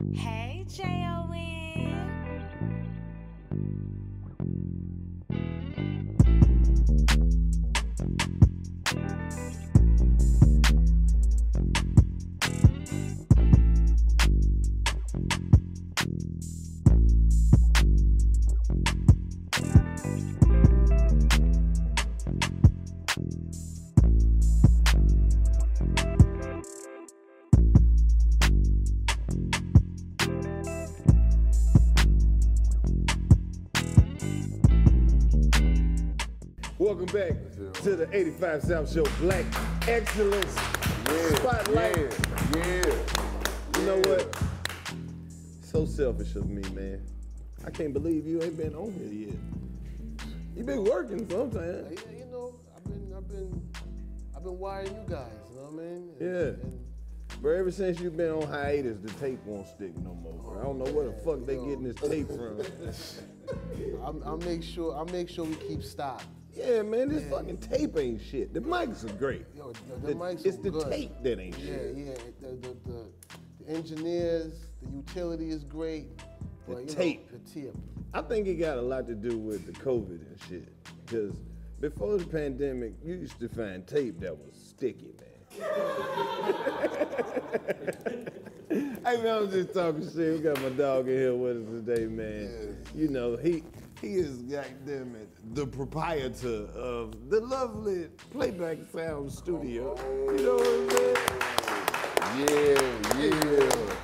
Hey, J-O-N. Welcome back to the 85 South Show, Black Excellence Spotlight. You know what? So selfish of me, man. I can't believe you ain't been on here yet. You been working sometimes. Yeah, you know, I've been wiring you guys. You know what I mean? But ever since you've been on hiatus, the tape won't stick no more, bro. I don't know where the fuck they getting this tape from. I'll make sure we keep stock. Yeah, man, this fucking tape ain't shit. The mics are great. Yo, the mics it's are the good. tape that ain't shit. Yeah. The engineers, the utility is great. The But, tape. The tape. I think it got a lot to do with the COVID and shit. Because before the pandemic, you used to find tape that was sticky, man. Hey, man, I'm just talking shit. We got my dog in here with us today, man. You know, he is, goddamn it, the proprietor of the lovely Playback Sound Studio. You know what I'm saying? Yeah.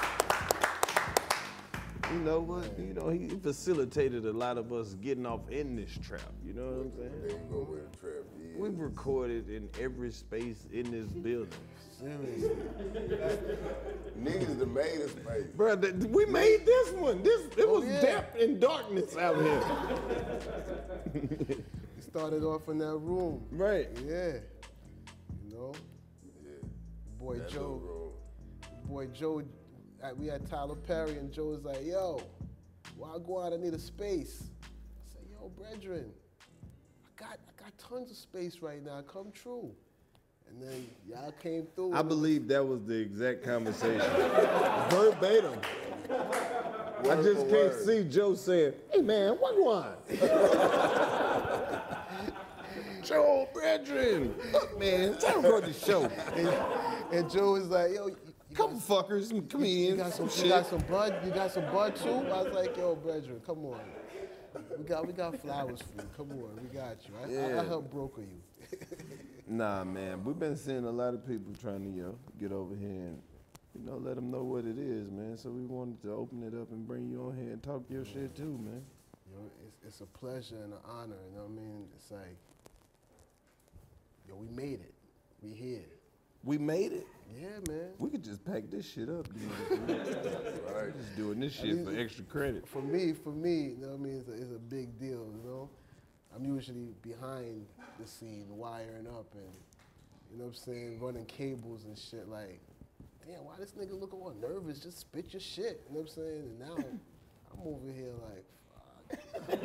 You know what? You know, he facilitated a lot of us getting off in this trap. You know what I'm There saying? you go with the trap. Yeah. We've recorded in every space in this building. Seriously. Niggas that made a space. Bro, we made this one. It was yeah. depth and darkness out here. We started off in that room. Right. Yeah. You know? Yeah. Boy That Joe. little Joe, we had Tyler Perry, and Joe was like, yo, while I go out, I need a space. I said, yo, brethren, I got tons of space right now, come true. And then y'all came through. I believe that was the exact conversation. Verbatim. I just can't word. see Joe saying, hey man, what going Joe, brethren, look man, tell him about the show. And Joe was like, yo, Couple fuckers, come in. you got some bud? You got some bud too? I was like, yo, brethren, come on. We got flowers for you. Come on, we got you. I help broker you. Nah, man, we've been seeing a lot of people trying to get over here and let them know what it is, man. So we wanted to open it up and bring you on here and talk your shit too, man. Yo, it's a pleasure and an honor. You know what I mean? It's like, yo, we made it. We here. We made it. Yeah, man. We could just pack this shit up. Right. Just doing this shit for extra credit. For me, you know what I mean? It's a big deal, you know? I'm usually behind the scene, wiring up and, you know what I'm saying, running cables and shit like, damn, why this nigga look all nervous? Just spit your shit, you know what I'm saying? And now I'm over here like,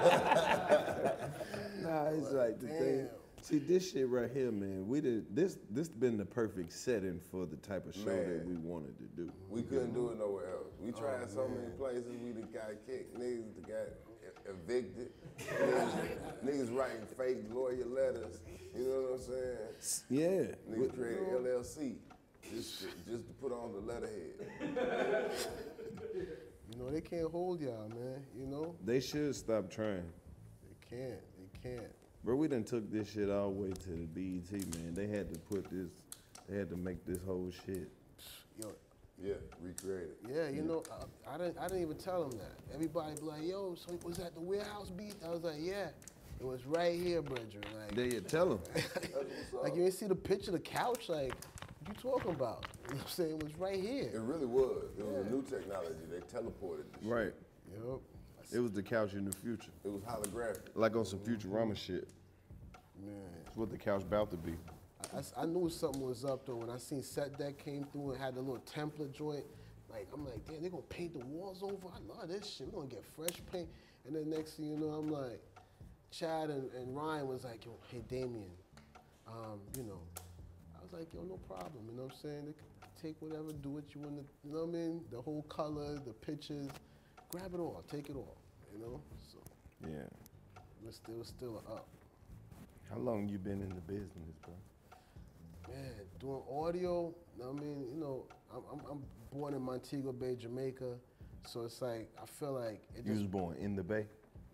fuck. Nah, it's like the thing. See, this shit right here, man, this been the perfect setting for the type of show that we wanted to do. We couldn't do it nowhere else. We tried so many places. We done got kicked. Niggas that got evicted. Niggas writing fake lawyer letters. You know what I'm saying? Yeah. Niggas created LLC just to put on the letterhead. You know, they can't hold y'all, man, you know? They should stop trying. They can't. Bro, we done took this shit all the way to the BET, man. They had to make this whole shit. Yo, Yeah, recreate it. yeah, you know, I didn't even tell them that. Everybody be like, yo, so was that the warehouse beat? I was like, yeah, it was right here, brethren. Like, There you tell them. like you didn't see the picture of the couch? Like, what you talking about? You know what I'm saying? It was right It here. really was. It was a new technology. They teleported the shit. Right. Yup. It was the couch in the future. It was holographic. Like on some Futurama shit. Man, It's what the couch about to be. I knew something was up though when I seen Set Deck came through and had the little template joint. Like, I'm like, damn, they gonna paint the walls over? I love this shit. We gonna get fresh paint. And then next thing you know, I'm like, Chad and Ryan was like, yo, hey, Damien, you know. I was like, yo, no problem, you know what I'm saying? take whatever, do what you want to, you know what I mean? The whole color, the pictures, grab it all, take it all, you know? So Yeah. it was still an up. How long you been in the business, bro? Man, doing audio, I mean, you know, I'm born in Montego Bay, Jamaica, so it's like, I feel like it You was just, born in the Bay?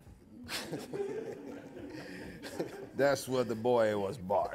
That's where the boy was born.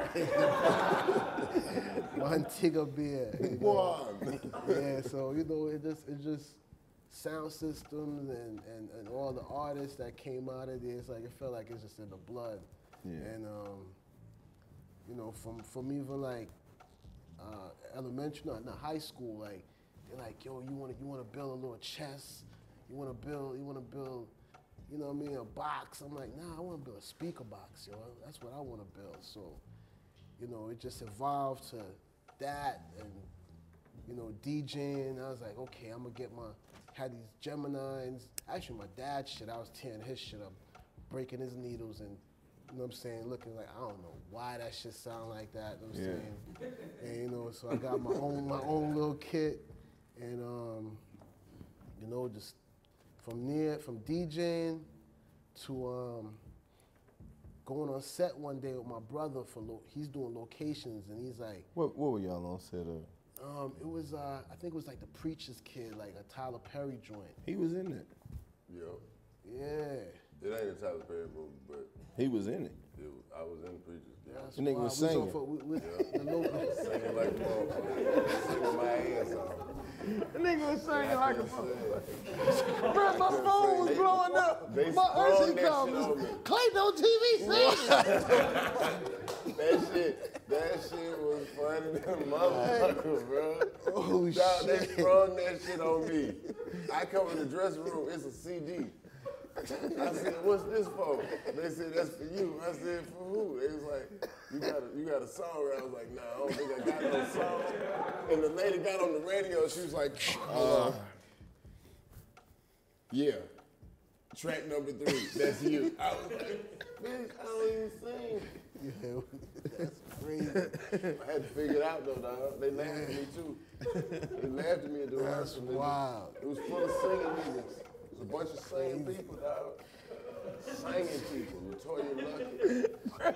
Montego Bay. You know? Yeah, so, you know, it just sound systems and all the artists that came out of there, it's like, it felt like it's just in the blood. Yeah. And, you know, from even like elementary, no, high school, like, they're like, yo, you wanna build a little chest, you wanna build, you know what I mean, a box. I'm like, nah, I wanna build a speaker box, yo. That's what I wanna build. So, you know, it just evolved to that and, you know, DJing. I was like, okay, I'm gonna had these Geminis. Actually, my dad's shit, I was tearing his shit up, breaking his needles and, you know what I'm saying, looking like, I don't know why that shit sound like that, you know what I'm saying? And, you know, so I got my own little kit and, you know, just from DJing to going on set one day with my brother he's doing locations and he's like, What were y'all on set of? it was, I think it was like The Preacher's Kid, like a Tyler Perry joint. He was in it. Yo, Yeah. it ain't a Tyler Perry movie, but He was in it. I was in the Preachers. Yeah. That's The nigga why was we singing. the local. Singing like a motherfucker. Singing my ass off. The nigga was singing like a Bro, Bro, my phone was blowing up. They My sprung Ursi that call shit was on me. Clayton TV singing. That shit was funny than motherfucker, bro. Oh, Dog, shit. they sprung that shit on me. I come in the dressing room, it's a CD. I said, what's this for? They said, that's for you. I said, for who? They was like, you got a song? I was like, nah, I don't think I got no song. And the lady got on the radio, she was like, yeah, track number 3, that's you. I was like, bitch, I don't even sing. Yeah, that's crazy. I had to figure it out though, dog. They laughed at me too. They laughed at me at the That's rehearsal. wild. It was full of singing niggas. It was a bunch of singing people, dog. Singing people. Latoya Luckett.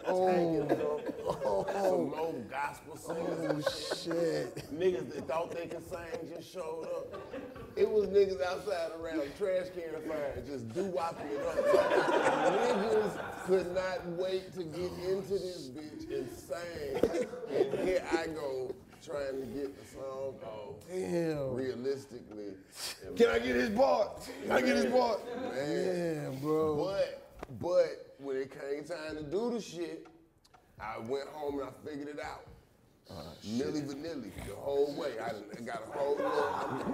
Some more gospel singers. Oh, shit. Niggas that thought they could sing just showed up. It was niggas outside around trash can fire just doo-wopping it up. Niggas could not wait to get into this bitch and sing. And here I go trying to get the song off. Damn. Realistically. Can I get his part? Can I get his part? Man. Damn, bro. But when it came time to do the shit, I went home and I figured it out. Milli Vanilli, the whole way. I got a whole little,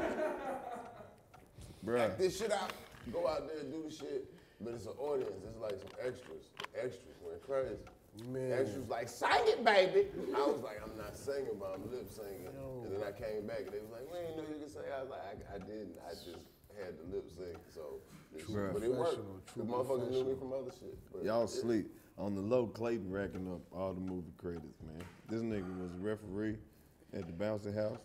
act this shit out, go out there and do the shit, but it's an audience, it's like some extras. Extras went crazy. Man. Extras like, sing it, baby. I was like, I'm not singing, but I'm lip singing. And then I came back and they was like, we didn't know you could sing. I was like, I didn't, I just had to lip sync, so. But it worked. The motherfuckers knew me from other shit. But Y'all sleep. On the low, Clayton racking up all the movie credits, man. This nigga was a referee at the bouncy house.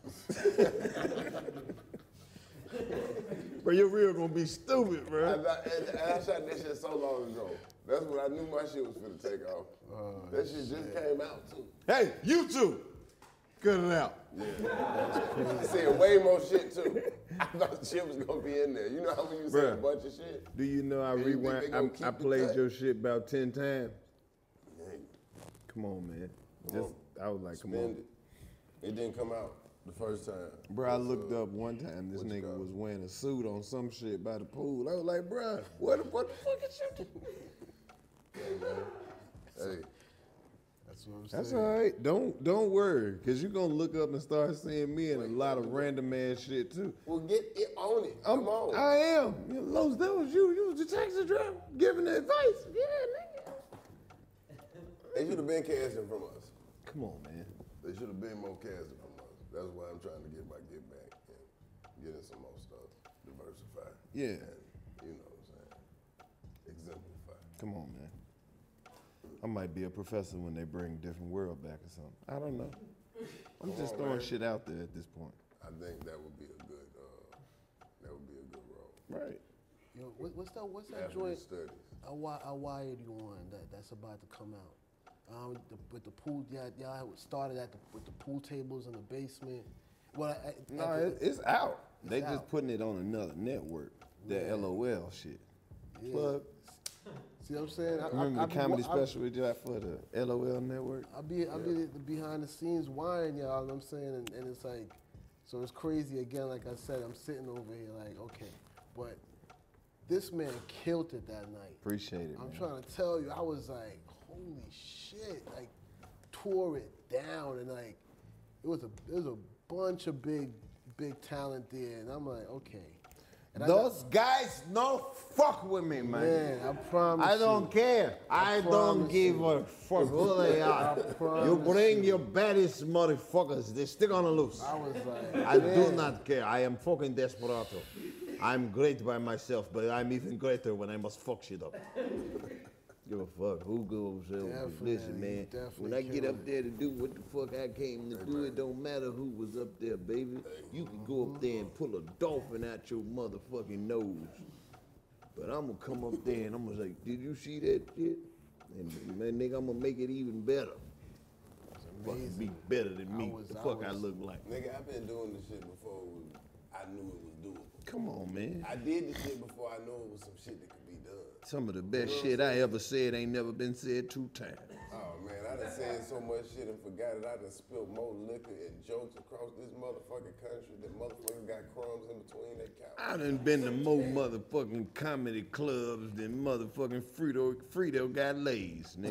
Bro, your reel gonna be stupid, bro. And I shot that shit so long ago. That's when I knew my shit was finna take off. That shit just came out too. Hey, you two, cut it out. I said way more shit too. I thought shit was gonna be in there. You know how when you say a Bruh. bunch of shit? Do you know I Yeah, you think they rewind? gonna keep I the played cut? your shit about 10 times. Yeah, Come on, man. Come on. I was like, come spend on. it. It didn't come out the first time. Bro, I looked up one time, this what you nigga got? was wearing a suit on some shit by the pool. I was like, bro, what the fuck is you doing? Hey, man. Hey, That's what I'm saying. That's all right. Don't worry, because you're going to look up and start seeing me in a lot of random ass shit, too. well, get it on it. Come on. I am. Los, that was you. You was the taxi driver giving the advice. Yeah, nigga. They should have been casting from us. Come on, man. They should have been more casting from us. That's why I'm trying to get my get back and get in some more stuff, diversify. Yeah. And, you know what I'm saying, exemplify. Come on, man. I might be a professor when they bring Different World back or something. I don't know. I'm just throwing shit out there at this point. I think that would be a good role. Right. Yo, what's that After the joint? studies. I wired you on that's about to come out. With the pool, y'all started with the pool tables in the basement. Well, It's out. They out. just putting it on another network. That LOL shit. Yeah. Plug. See what I'm saying? Remember the comedy special we did for the LOL network? I be the behind the scenes wiring y'all. You know what I'm saying, and it's like, so it's crazy again. Like I said, I'm sitting over here like, okay, but this man killed it that night. Appreciate it, I'm man. trying to tell you, I was like, holy shit, like tore it down, and like it was a bunch of big talent there, and I'm like, okay. And Those guys no fuck with me, man. Man, I promise I don't you. care. I don't promise give you. a fuck who they are. promise You bring you. your baddest motherfuckers. They stick on the loose. I was like, I do man. not care. I am fucking desperado. I'm great by myself, but I'm even greater when I must fuck shit up. Give a fuck. Who goes over? Definitely, Listen, man. definitely When I get killing up there to do what the fuck I came to do, it don't matter who was up there, baby. You can go up there and pull a dolphin out your motherfucking nose. But I'm gonna come up there and I'm gonna say, did you see that shit? And man, nigga, I'm gonna make it even better. Fucking be better than me. The fuck I look like. Nigga, I've been doing this shit before I knew it was doable. Come on, man. I did this shit before I knew it was some shit that could be done. Some of the best shit I ever said ain't never been said 2 times. Oh man, I done said so much shit and forgot it. I done spilled more liquor and jokes across this motherfucking country that motherfuckers got crumbs in between their couch. I done been to more motherfucking comedy clubs than motherfucking Frito got lays, nigga.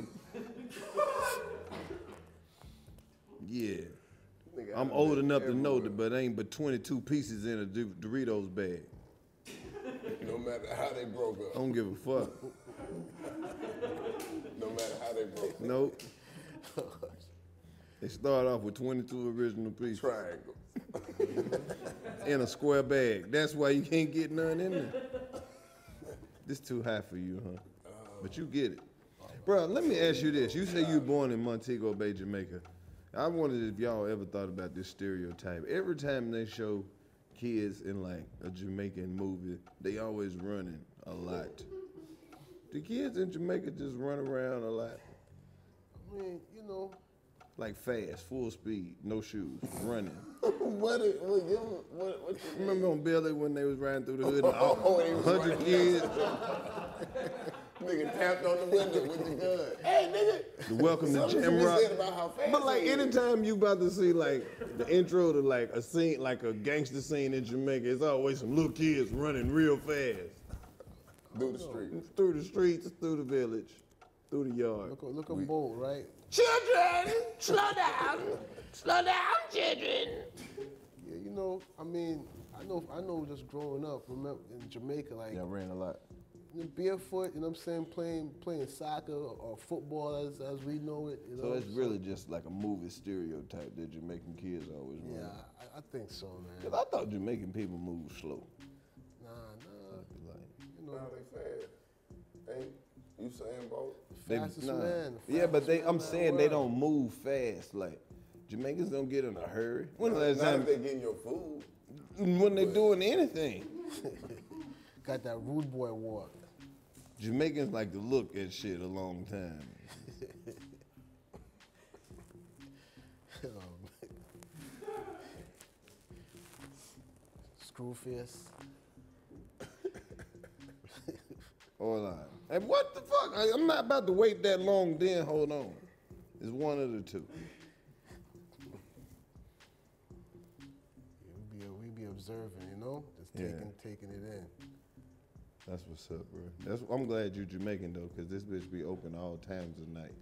Yeah. Nigga, I'm I old been enough to know everywhere. that, but ain't but 22 pieces in a Doritos bag. No matter how they broke I up. don't give a fuck. No matter how they broke up. Nope. They start off with 22 original pieces Triangle. in a square bag. That's why you can't get none in there. This too high for you, huh? But you get it. Bro, let me ask you this. You say you were born in Montego Bay, Jamaica. I wondered if y'all ever thought about this stereotype. Every time they show kids in like a Jamaican movie, they always running a lot. Do kids in Jamaica just run around a lot? I mean, you know, Like fast, full speed, no shoes, running. What you Remember on Billy when they was riding through the hood and he all was 100 riding kids? Nigga tapped on the window with the gun. Hey, nigga. The Welcome to Something Jam be Rock. said about how fast But like he is. anytime you about to see like the intro to like a scene, like a gangster scene in Jamaica, it's always some little kids running real fast. Through the street. Through the streets, through the village, through the yard. look on Bolt, right? Children, slow down. Slow down, children. Yeah, you know, I mean, I know just growing up, remember in Jamaica, like Yeah, I ran a lot. you know, barefoot, you know what I'm saying, playing soccer or football as we know it. You So know? it's really just like a movie stereotype that Jamaican kids always run. Yeah, I think so, man. Cause I thought Jamaican people move slow. Nah, Like, you know, Now they fast. Ain't you saying, Bo? they- fastest nah. man. Yeah, but fastest they, man I'm in the saying they world. don't move fast. Like Jamaicans don't get in a hurry. When the last Not if time? they getting your food. When they doing anything. Got that rude boy walk. Jamaicans like to look at shit a long time. Oh, man. Screwface. Or like, hey, what the fuck? I'm not about to wait that long. Then hold on. It's one of the two. We be observing, you know, just taking it in. That's what's up, bro. I'm glad you Jamaican though, cause this bitch be open all times of night.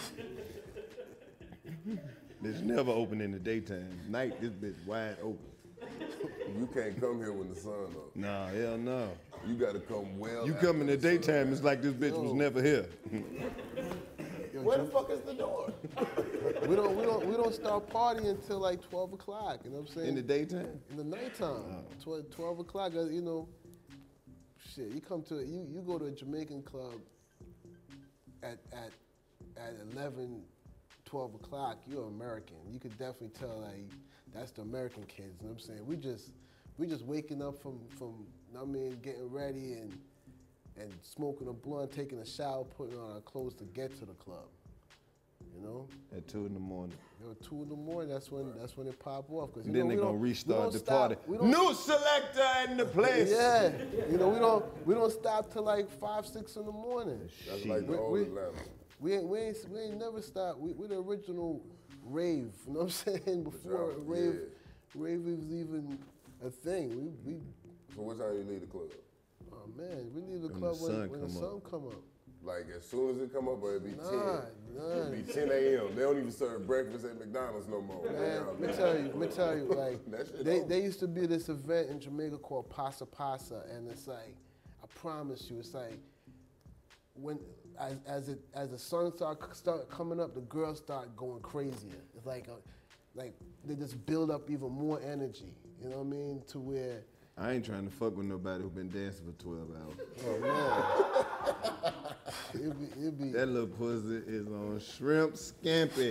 It's never open in the daytime. Night, this bitch wide open. You can't come here when the sun up. Nah, hell no. You gotta come well. You after come in the sun. daytime, it's like this bitch was never here. Yo, Where the fuck is the door? we don't start partying until like 12 o'clock. You know what I'm saying? In the daytime? In the nighttime, 12 o'clock. You know, shit. You come to you go to a Jamaican club at 11, 12 o'clock. You're American. You could definitely tell like that's the American kids. You know what I'm saying? We just waking up from you know what I mean, getting ready and smoking a blunt, taking a shower, putting on our clothes to get to the club. You know? At 2 in the morning. You know, 2 in the morning, that's when it pop off. Cause, Then they're gonna restart the stop, party. New selector in the place. Yeah. You know, we don't stop till like 5, 6 in the morning. That's like the old Atlanta. We ain't never stopped. We're the original rave. You know what I'm saying? Before rave was even a thing. We So what time you leave the club? oh man, we leave the club when the sun come up. Like as soon as it come up, or it be 10. Nah. It be 10 a.m. They don't even serve breakfast at McDonald's no more. Man, let me tell you, like they used to be this event in Jamaica called Pasa Pasa, and it's like, I promise you, it's like when as the sun start coming up, the girls start going crazier. It's like they just build up even more energy. You know what I mean? To where I ain't trying to fuck with nobody who been dancing for 12 hours. oh man, it'd be That little pussy is on shrimp scampi.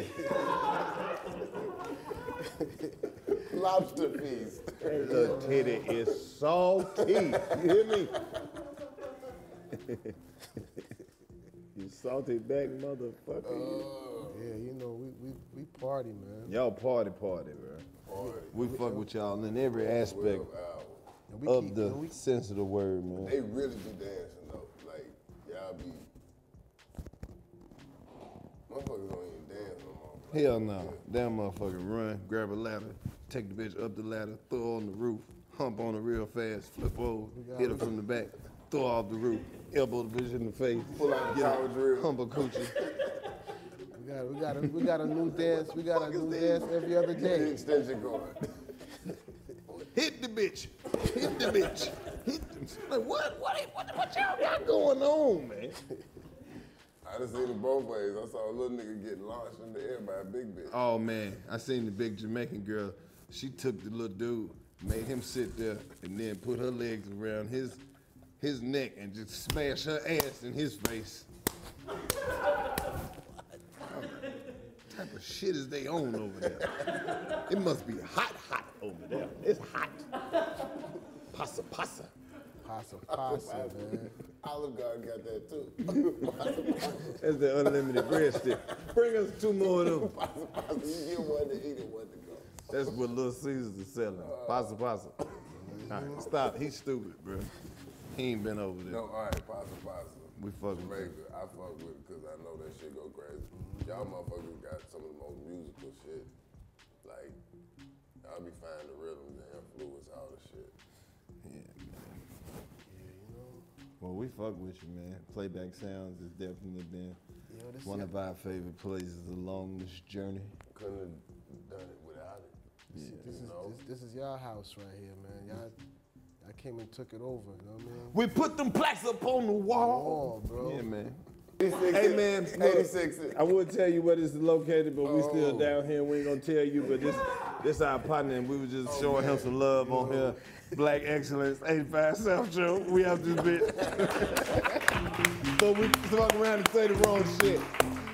Lobster feast. That little titty is salty. You hear me? You salty back motherfucker. yeah, you know we party, man. Y'all party, bro. We fuck with y'all in every aspect And we of keep- the and we- sense of the word, man. They really be dancing though. Like y'all be motherfuckers don't even dance no more. Like, Hell no. Damn motherfucker run, grab a ladder, take the bitch up the ladder, throw her on the roof, hump on her real fast, flip over, hit her from the back, throw her off the roof, elbow the bitch in the face, Pull out the get power her, drill. hump her coochie. We got a new dance. We got a new dance every other The day. extension cord. Hit the bitch. Hit the bitch. Hit the, like, what y'all got going on, man? I done seen it both ways. I saw a little nigga get launched in the air by a big bitch. Oh man, I seen the big Jamaican girl. She took the little dude, made him sit there, and then put her legs around his neck and just smash her ass in his face. What type of shit is they on over there? It must be hot over there. It's hot. Pasa. Pasa, man. Olive Garden got that too. That's the unlimited breadstick. Bring us 2 more of them. You get one to eat and one to go. That's what Little Caesars is selling. Pasa. All right, stop. He's stupid, bro. He ain't been over there. No, all right, pasta. We fuck with Jamaica, I fuck with it because I know that shit go crazy. Y'all motherfuckers got some of the most musical shit. Like, y'all be finding the rhythms and influence, all the shit. Well, we fuck with you, man. Playback Sounds is definitely been Yo, this one of our favorite places along this journey. Couldn't have done it without it. This is y'all house right here, man. Y'all came and took it over. You know what I mean? We put them plaques up on the wall. Oh, bro. Yeah, man. 86 Hey, man, look, 86. I would tell you where this is located, but we still down here. We ain't gonna tell you, but this our partner, and we was just showing him some love on here. Black Excellence, 85 South Show. We out this bitch. But we fuck around and say the wrong shit.